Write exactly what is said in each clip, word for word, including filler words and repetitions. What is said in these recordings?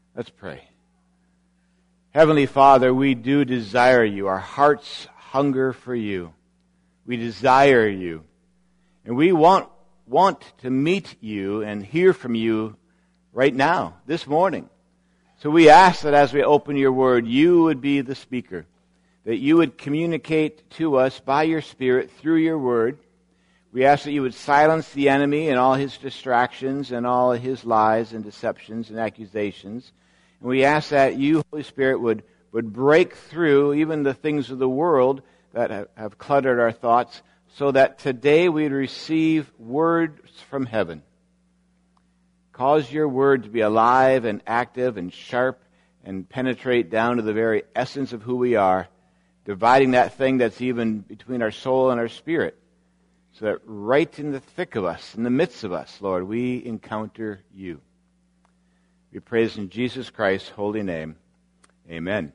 Let's pray. Heavenly Father, we do desire you. Our hearts hunger for you. We desire you. And we want, want to meet you and hear from you right now, this morning. So we ask that as we open your word, you would be the speaker, that you would communicate to us by your Spirit through your word. We ask that you would silence the enemy and all his distractions and all his lies and deceptions and accusations. And we ask that you, Holy Spirit, would, would break through even the things of the world that have, have cluttered our thoughts, so that today we'd receive words from heaven. Cause your word to be alive and active and sharp and penetrate down to the very essence of who we are, dividing that thing that's even between our soul and our spirit, so that right in the thick of us, in the midst of us, Lord, we encounter you. We praise in Jesus Christ's holy name. Amen.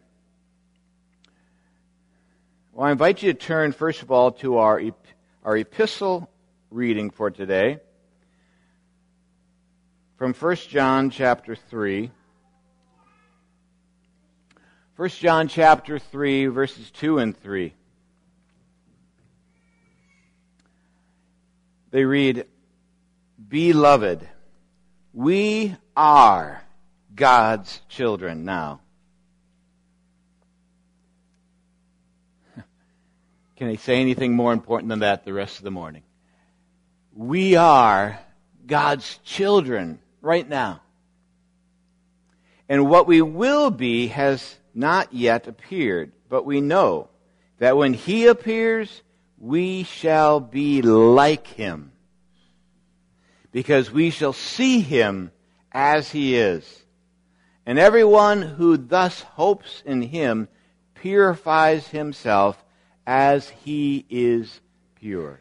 Well, I invite you to turn, first of all, to our, ep- our epistle reading for today, from First John chapter three. First John chapter three, verses two and three. They read, "Beloved, we are God's children now." Can I say anything more important than that the rest of the morning? We are God's children right now. And what we will be has not yet appeared, but we know that when he appears, we shall be like him, because we shall see him as he is. And everyone who thus hopes in him purifies himself as he is pure.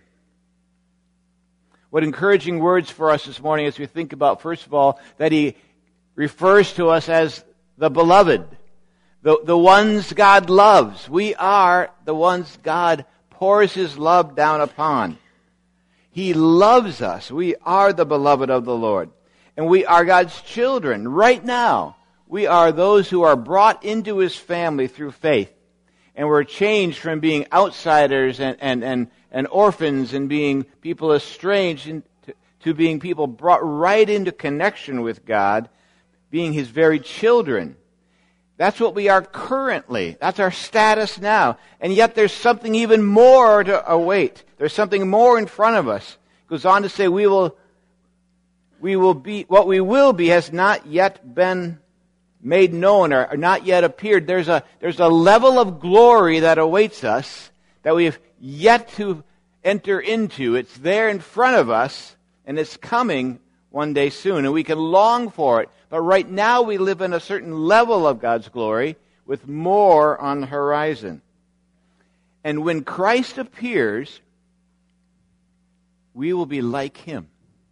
What encouraging words for us this morning as we think about, first of all, that he refers to us as the beloved, the, the ones God loves. We are the ones God pours his love down upon. He loves us. We are the beloved of the Lord. And we are God's children. Right now, we are those who are brought into his family through faith. And we're changed from being outsiders and, and, and, and orphans and being people estranged into, to being people brought right into connection with God, being his very children. That's what we are currently. That's our status now. And yet there's something even more to await. There's something more in front of us. It goes on to say we will, we will be, what we will be has not yet been made known or, or not yet appeared. There's a, there's a level of glory that awaits us that we have yet to enter into. It's there in front of us, and it's coming one day soon, and we can long for it. But right now we live in a certain level of God's glory with more on the horizon. And when Christ appears, we will be like him.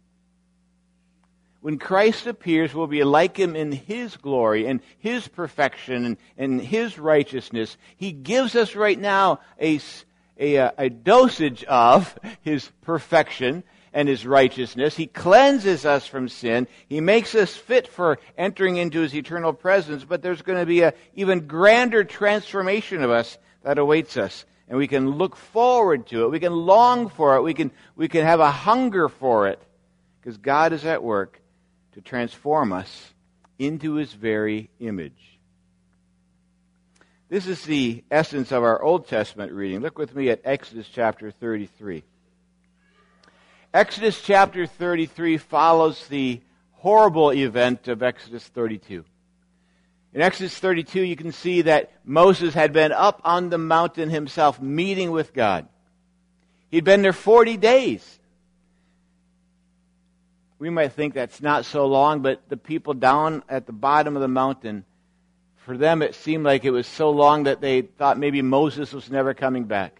When Christ appears, we'll be like him in his glory and his perfection and, and his righteousness. He gives us right now a, a, a dosage of his perfection and his righteousness. He cleanses us from sin. He makes us fit for entering into his eternal presence. But there's going to be an even grander transformation of us that awaits us. And we can look forward to it. We can long for it. We can, we can have a hunger for it, because God is at work to transform us into his very image. This is the essence of our Old Testament reading. Look with me at Exodus chapter thirty-three. Exodus chapter thirty-three follows the horrible event of Exodus thirty-two. In Exodus thirty-two, you can see that Moses had been up on the mountain himself, meeting with God. He'd been there forty days. We might think that's not so long, but the people down at the bottom of the mountain, for them it seemed like it was so long that they thought maybe Moses was never coming back.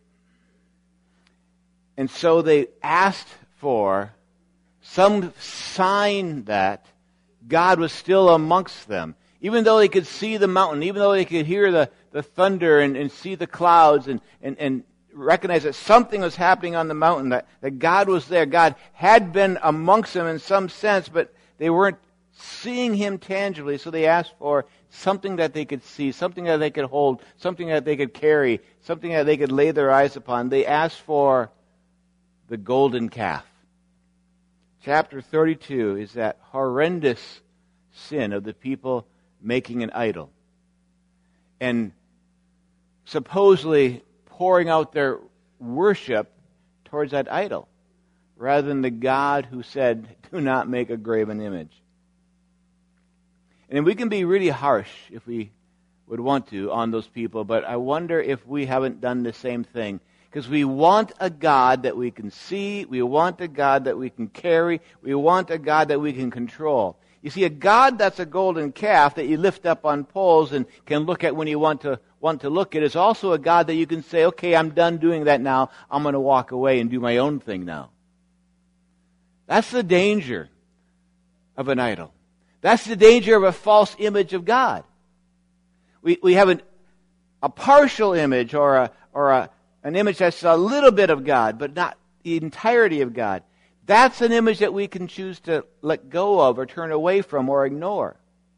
And so they asked for some sign that God was still amongst them. Even though they could see the mountain, even though they could hear the, the thunder and, and see the clouds and, and, and recognize that something was happening on the mountain, that, that God was there. God had been amongst them in some sense, but they weren't seeing him tangibly, so they asked for something that they could see, something that they could hold, something that they could carry, something that they could lay their eyes upon. They asked for the golden calf. Chapter thirty-two is that horrendous sin of the people making an idol and supposedly pouring out their worship towards that idol, rather than the God who said, do not make a graven image. And we can be really harsh if we would want to on those people, but I wonder if we haven't done the same thing. Because we want a God that we can see, we want a God that we can carry, we want a God that we can control. You see, a God that's a golden calf that you lift up on poles and can look at when you want to want to look at is also a God that you can say, okay, I'm done doing that now, I'm going to walk away and do my own thing now. That's the danger of an idol. That's the danger of a false image of God. We we have an, a partial image or a or a, an image that's a little bit of God, but not the entirety of God. That's an image that we can choose to let go of or turn away from or ignore.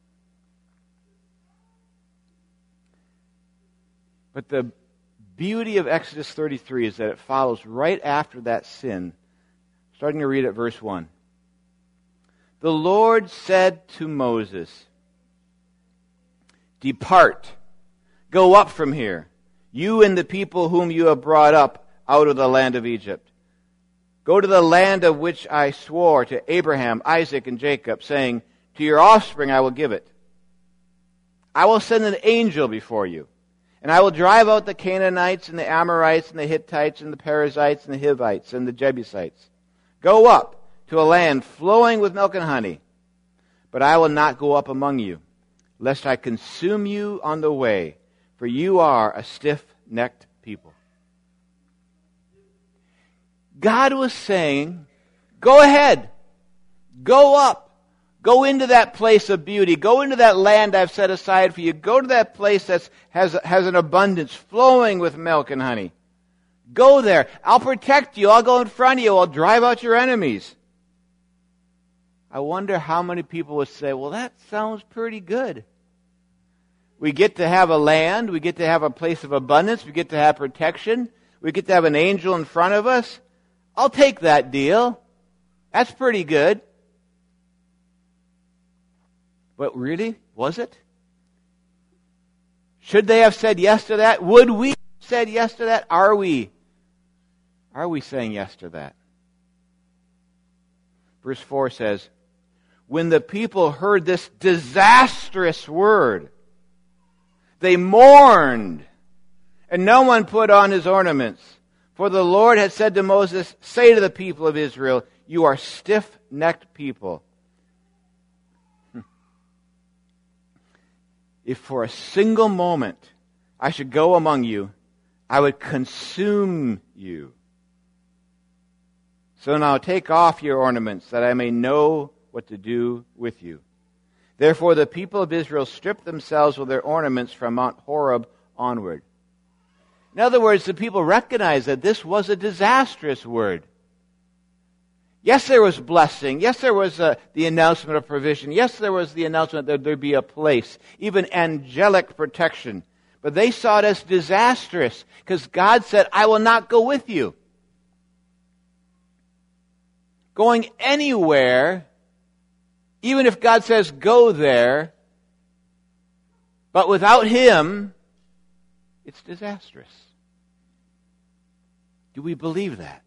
But the beauty of Exodus thirty-three is that it follows right after that sin. Starting to read at verse one. The Lord said to Moses, depart, go up from here, you and the people whom you have brought up out of the land of Egypt. Go to the land of which I swore to Abraham, Isaac, and Jacob, saying, to your offspring I will give it. I will send an angel before you, and I will drive out the Canaanites and the Amorites and the Hittites and the Perizzites and the Hivites and the Jebusites. Go up to a land flowing with milk and honey, but I will not go up among you, lest I consume you on the way, for you are a stiff-necked people. God was saying, go ahead, go up, go into that place of beauty, go into that land I've set aside for you, go to that place that has, has an abundance flowing with milk and honey. Go there. I'll protect you. I'll go in front of you. I'll drive out your enemies. I wonder how many people would say, well, that sounds pretty good. We get to have a land. We get to have a place of abundance. We get to have protection. We get to have an angel in front of us. I'll take that deal. That's pretty good. But really, was it? Should they have said yes to that? Would we have said yes to that? Are we? Are we saying yes to that? Verse four says, when the people heard this disastrous word, they mourned, and no one put on his ornaments. For the Lord had said to Moses, say to the people of Israel, you are stiff-necked people. If for a single moment I should go among you, I would consume you. So now take off your ornaments, that I may know what to do with you. Therefore the people of Israel stripped themselves of their ornaments from Mount Horeb onward. In other words, the people recognized that this was a disastrous word. Yes, there was blessing. Yes, there was uh, the announcement of provision. Yes, there was the announcement that there'd be a place, even angelic protection. But they saw it as disastrous because God said, I will not go with you. Going anywhere, even if God says go there, but without Him, it's disastrous. Do we believe that?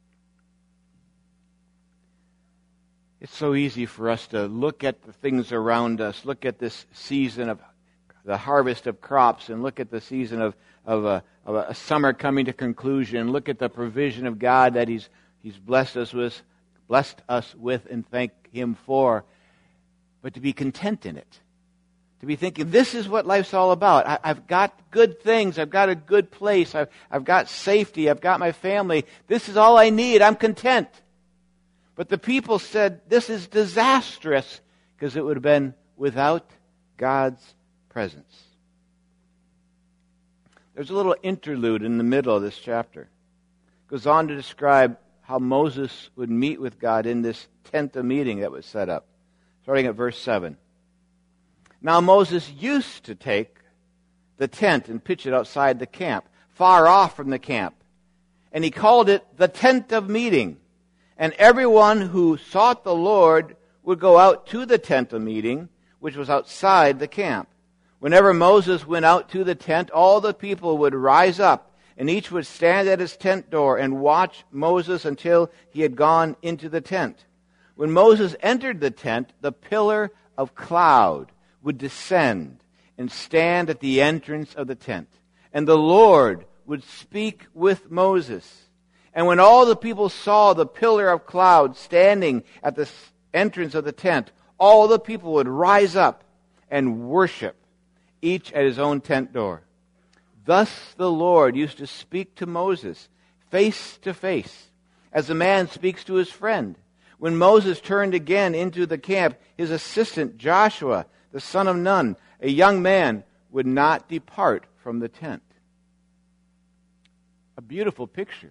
It's so easy for us to look at the things around us, look at this season of the harvest of crops, and look at the season of, of, a, of a summer coming to conclusion, look at the provision of God that He's He's blessed us with, blessed us with, and thank Him for. But to be content in it. To be thinking, this is what life's all about. I, I've got good things. I've got a good place. I've, I've got safety. I've got my family. This is all I need. I'm content. But the people said, this is disastrous, because it would have been without God's presence. There's a little interlude in the middle of this chapter. It goes on to describe how Moses would meet with God in this tent of meeting that was set up. starting at verse seven. Now Moses used to take the tent and pitch it outside the camp, far off from the camp. And he called it the tent of meeting. And everyone who sought the Lord would go out to the tent of meeting, which was outside the camp. Whenever Moses went out to the tent, all the people would rise up, and each would stand at his tent door and watch Moses until he had gone into the tent. When Moses entered the tent, the pillar of cloud would descend and stand at the entrance of the tent. And the Lord would speak with Moses. And when all the people saw the pillar of cloud standing at the entrance of the tent, all the people would rise up and worship, each at his own tent door. Thus the Lord used to speak to Moses face to face, as a man speaks to his friend. When Moses turned again into the camp, his assistant Joshua, the son of Nun, a young man, would not depart from the tent. A beautiful picture.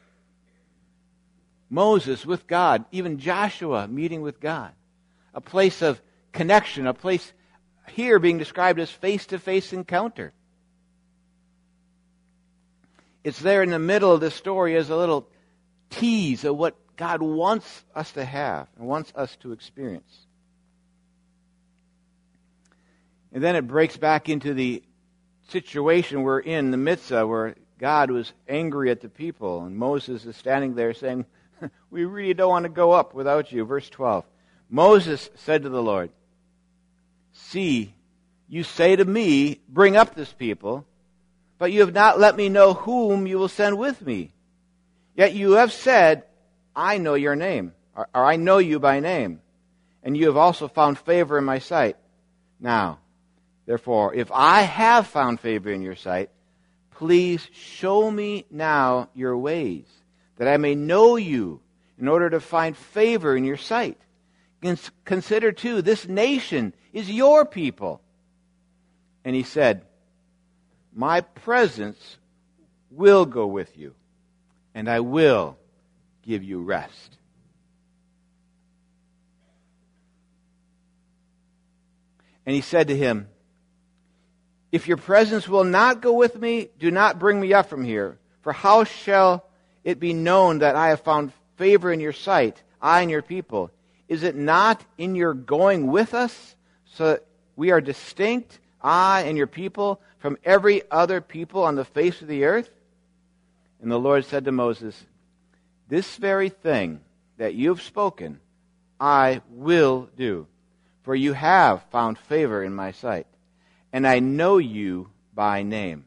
Moses with God, even Joshua meeting with God. A place of connection, a place here being described as face-to-face encounter. It's there in the middle of this story as a little tease of what God wants us to have and wants us to experience. And then it breaks back into the situation we're in, the mitzvah, where God was angry at the people, and Moses is standing there saying, we really don't want to go up without you. Verse twelve. Moses said to the Lord, see, you say to me, bring up this people, but you have not let me know whom you will send with me. Yet you have said, I know your name, or, or I know you by name, and you have also found favor in my sight. Now, therefore, if I have found favor in your sight, please show me now your ways, that I may know you in order to find favor in your sight. Consider, too, this nation is your people. And he said, my presence will go with you, and I will give you rest. And he said to him, if your presence will not go with me, do not bring me up from here. For how shall it be known that I have found favor in your sight, I and your people? Is it not in your going with us, so that we are distinct, I and your people, from every other people on the face of the earth? And the Lord said to Moses, this very thing that you have spoken, I will do, for you have found favor in my sight, and I know you by name.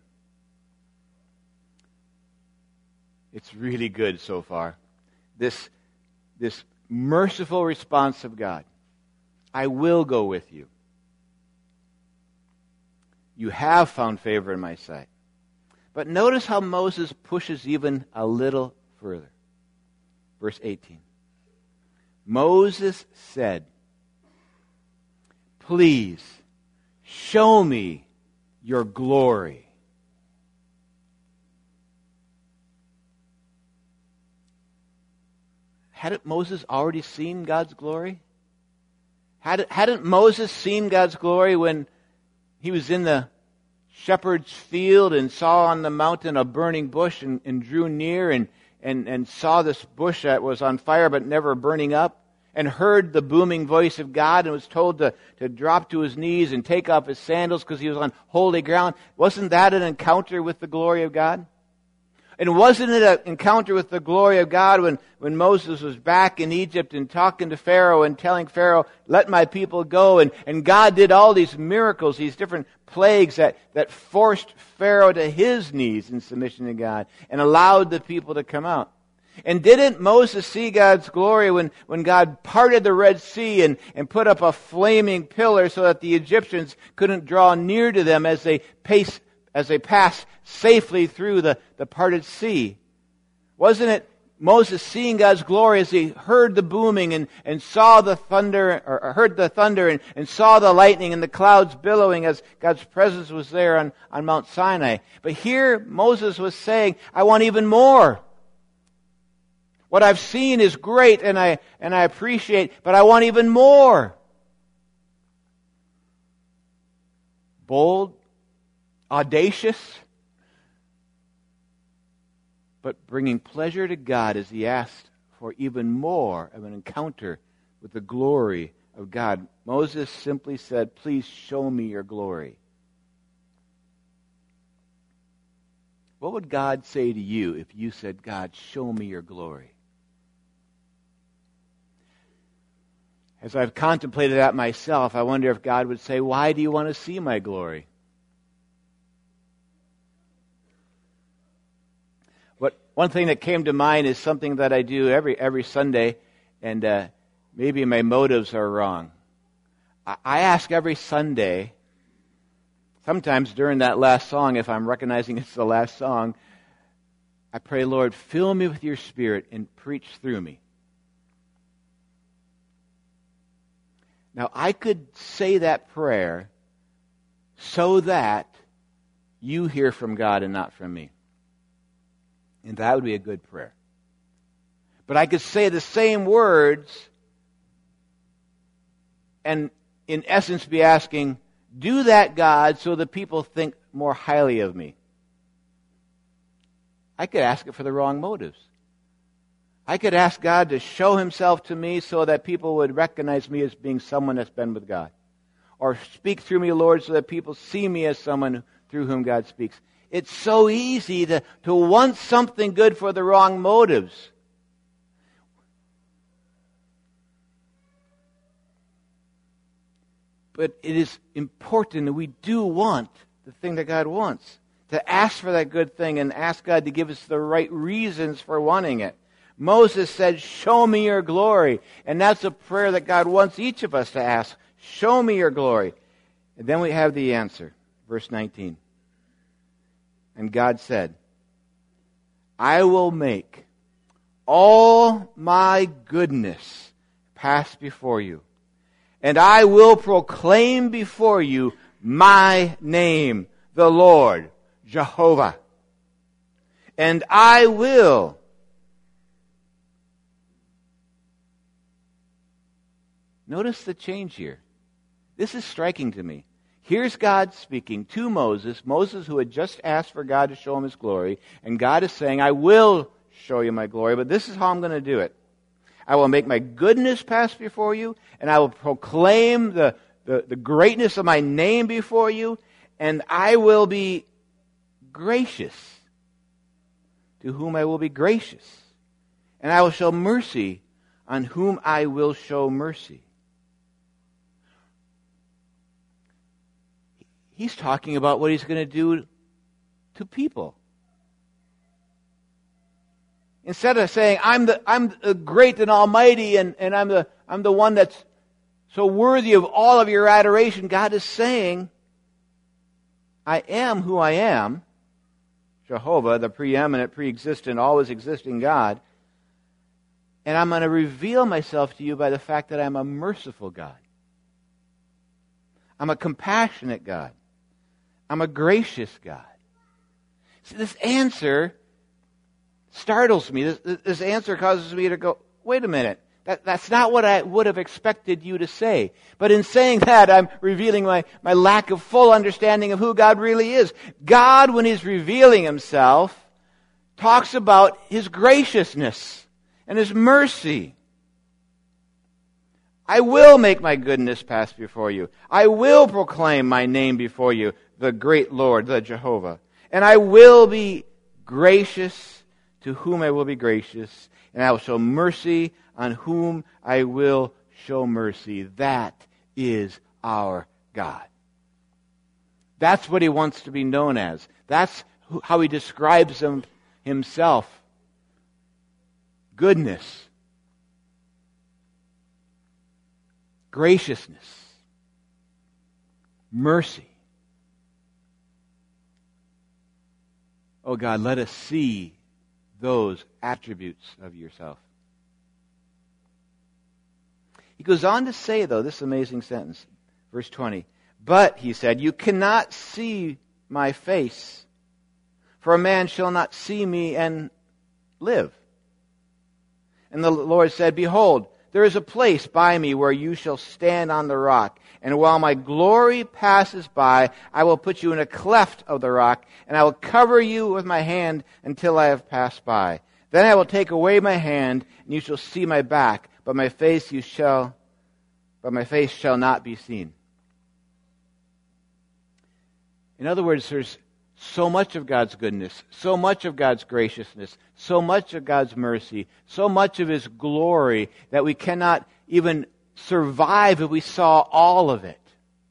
It's really good so far. This, this merciful response of God. I will go with you. You have found favor in my sight. But notice how Moses pushes even a little further. Verse eighteen. Moses said, please show me your glory. Hadn't Moses already seen God's glory? Hadn't, hadn't Moses seen God's glory when he was in the shepherd's field and saw on the mountain a burning bush and, and drew near and, and, and saw this bush that was on fire but never burning up, and heard the booming voice of God and was told to, to drop to his knees and take off his sandals because he was on holy ground? Wasn't that an encounter with the glory of God? And wasn't it an encounter with the glory of God when, when Moses was back in Egypt and talking to Pharaoh and telling Pharaoh, let my people go? And, and God did all these miracles, these different plagues that, that forced Pharaoh to his knees in submission to God and allowed the people to come out. And didn't Moses see God's glory when, when God parted the Red Sea and, and put up a flaming pillar so that the Egyptians couldn't draw near to them as they pace, as they passed safely through the, the parted sea? Wasn't it Moses seeing God's glory as he heard the booming and, and saw the thunder, or heard the thunder and, and saw the lightning and the clouds billowing as God's presence was there on, on Mount Sinai? But here Moses was saying, I want even more. What I've seen is great and I and I appreciate, but I want even more. bold, audacious, but bringing pleasure to God as he asked for even more of an encounter with the glory of God. Moses simply said, "Please show me your glory." What would God say to you if you said, "God, show me your glory"? As I've contemplated that myself, I wonder if God would say, "Why do you want to see my glory?" What one thing that came to mind is something that I do every every Sunday, and uh, maybe my motives are wrong. I, I ask every Sunday, sometimes during that last song, if I'm recognizing it's the last song, I pray, "Lord, fill me with your Spirit and preach through me." Now, I could say that prayer so that you hear from God and not from me. And that would be a good prayer. But I could say the same words and in essence be asking, "Do that, God, so that people think more highly of me." I could ask it for the wrong motives. I could ask God to show himself to me so that people would recognize me as being someone that's been with God. Or speak through me, Lord, so that people see me as someone through whom God speaks. It's so easy to, to want something good for the wrong motives. But it is important that we do want the thing that God wants. To ask for that good thing and ask God to give us the right reasons for wanting it. Moses said, "Show me your glory." And that's a prayer that God wants each of us to ask. Show me your glory. And then we have the answer. Verse nineteen. And God said, "I will make all my goodness pass before you, and I will proclaim before you my name, the Lord, Jehovah. And I will..." Notice the change here. This is striking to me. Here's God speaking to Moses, Moses who had just asked for God to show him his glory, and God is saying, "I will show you my glory, but this is how I'm going to do it. I will make my goodness pass before you, and I will proclaim the, the, the greatness of my name before you, and I will be gracious to whom I will be gracious, and I will show mercy on whom I will show mercy." He's talking about what he's going to do to people. Instead of saying, I'm the I'm the great and almighty and, and I'm the I'm the one that's so worthy of all of your adoration, God is saying, I am who I am, Jehovah, the preeminent, pre-existent, always existing God, and I'm going to reveal myself to you by the fact that I'm a merciful God. I'm a compassionate God. I'm a gracious God. See, this answer startles me. This, this answer causes me to go, wait a minute. That, that's not what I would have expected you to say. But in saying that, I'm revealing my, my lack of full understanding of who God really is. God, when he's revealing himself, talks about his graciousness and his mercy. I will make my goodness pass before you. I will proclaim my name before you, the great Lord, the Jehovah. And I will be gracious to whom I will be gracious, and I will show mercy on whom I will show mercy. That is our God. That's what he wants to be known as. That's how he describes him, himself. Goodness. Graciousness. Mercy. Oh God, let us see those attributes of yourself. He goes on to say, though, this amazing sentence, verse twenty, "But," he said, "you cannot see my face, for a man shall not see me and live." And the Lord said, "Behold, There is a place by me where you shall stand on the rock. And while my glory passes by, I will put you in a cleft of the rock, and I will cover you with my hand until I have passed by. Then I will take away my hand, and you shall see my back, but my face you shall, but my face shall not be seen. In other words, there's so much of God's goodness, so much of God's graciousness, so much of God's mercy, so much of His glory that we cannot even survive if we saw all of it.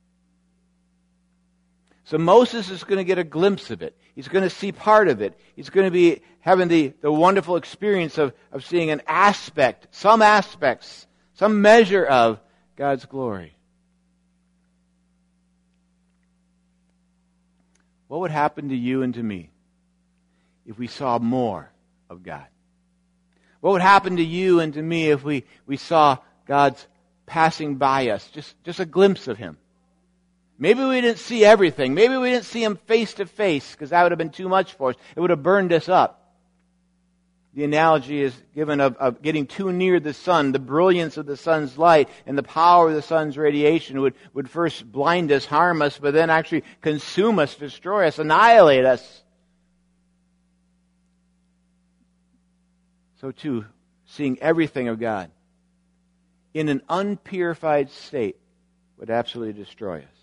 So Moses is going to get a glimpse of it. He's going to see part of it. He's going to be having the, the wonderful experience of, of seeing an aspect, some aspects, some measure of God's glory. What would happen to you and to me if we saw more of God? What would happen to you and to me if we, we saw God's passing by us, just, just a glimpse of Him? Maybe we didn't see everything. Maybe we didn't see Him face to face, because that would have been too much for us. It would have burned us up. The analogy is given of, of getting too near the sun. The brilliance of the sun's light and the power of the sun's radiation would, would first blind us, harm us, but then actually consume us, destroy us, annihilate us. So too, seeing everything of God in an unpurified state would absolutely destroy us.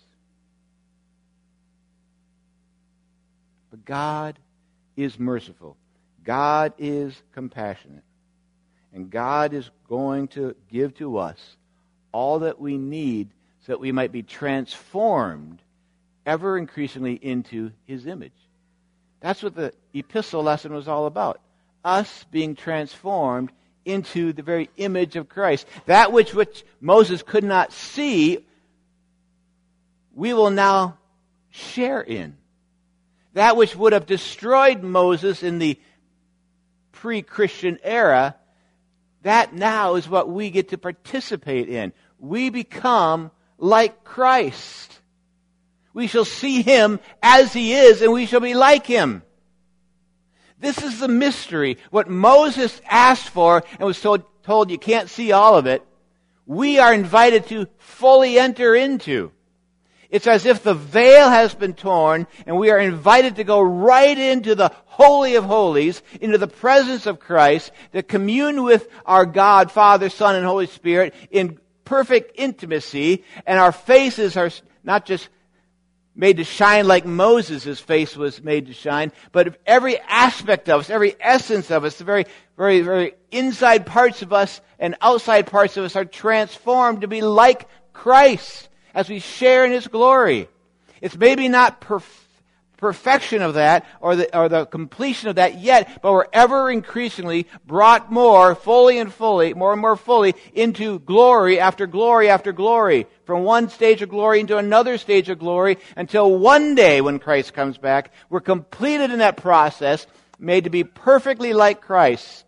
But God is merciful. God is compassionate. And God is going to give to us all that we need so that we might be transformed ever increasingly into His image. That's what the epistle lesson was all about. Us being transformed into the very image of Christ. That which, which Moses could not see, we will now share in. That which would have destroyed Moses in the pre-Christian era, that now is what we get to participate in. We become like Christ. We shall see Him as He is, and we shall be like Him. This is the mystery. What Moses asked for and was told, told you can't see all of it, we are invited to fully enter into. It's as if the veil has been torn and we are invited to go right into the Holy of Holies, into the presence of Christ, to commune with our God, Father, Son, and Holy Spirit in perfect intimacy, and our faces are not just made to shine like Moses' face was made to shine, but every aspect of us, every essence of us, the very, very, very inside parts of us and outside parts of us are transformed to be like Christ as we share in His glory. It's maybe not perf- perfection of that or the, or the completion of that yet, but we're ever increasingly brought more fully and fully, more and more fully into glory after glory after glory, from one stage of glory into another stage of glory, until one day when Christ comes back, we're completed in that process, made to be perfectly like Christ.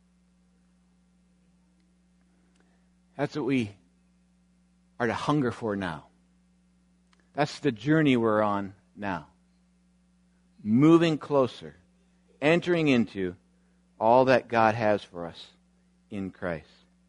That's what we are to hunger for now. That's the journey we're on now. Moving closer, entering into all that God has for us in Christ.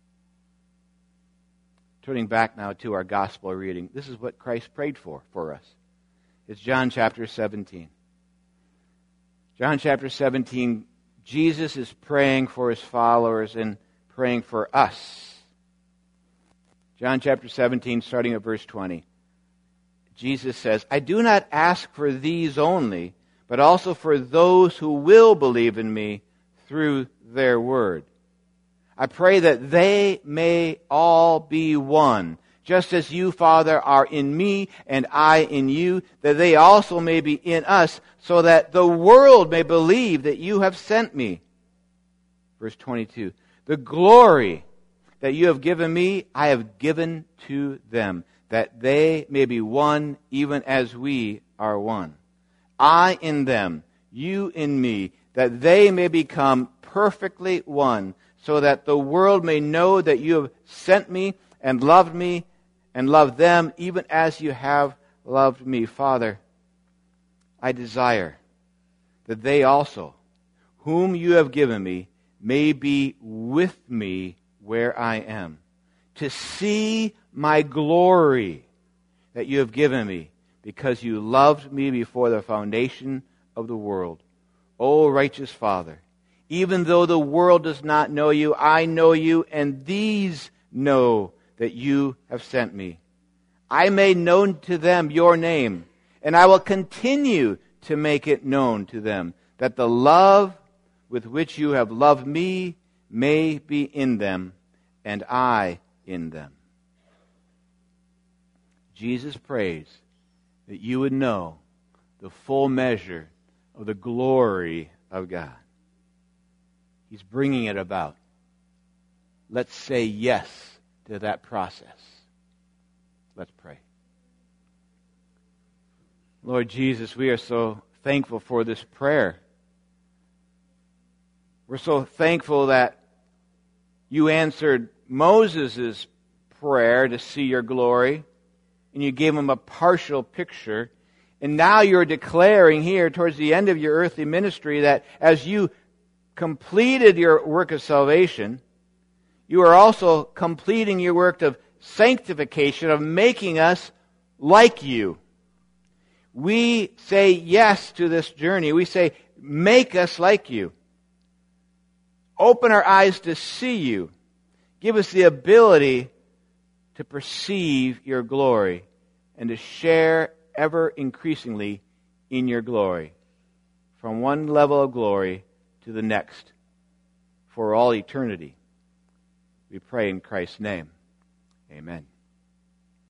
Turning back now to our gospel reading, this is what Christ prayed for for us. It's John chapter seventeen. John chapter seventeen, Jesus is praying for His followers and praying for us. John chapter seventeen, starting at verse twenty. Jesus says, I do not ask for these only, but also for those who will believe in me through their word. I pray that they may all be one, just as you, Father, are in me and I in you, that they also may be in us, so that the world may believe that you have sent me. Verse twenty-two, the glory that you have given me, I have given to them, that they may be one even as we are one. I in them, you in me, that they may become perfectly one, so that the world may know that you have sent me and loved me and loved them even as you have loved me. Father, I desire that they also, whom you have given me, may be with me where I am, to see my glory that you have given me, because you loved me before the foundation of the world. O righteous Father, even though the world does not know you, I know you, and these know that you have sent me. I made known to them your name, and I will continue to make it known to them, that the love with which you have loved me may be in them, and I in them. Jesus prays that you would know the full measure of the glory of God. He's bringing it about. Let's say yes to that process. Let's pray. Lord Jesus, we are so thankful for this prayer. We're so thankful that you answered Moses' prayer to see your glory, and you gave him a partial picture. And now you're declaring here towards the end of your earthly ministry that as you completed your work of salvation, you are also completing your work of sanctification, of making us like you. We say yes to this journey. We say, make us like you. Open our eyes to see you. Give us the ability to perceive your glory and to share ever increasingly in your glory, from one level of glory to the next, for all eternity. We pray in Christ's name. Amen.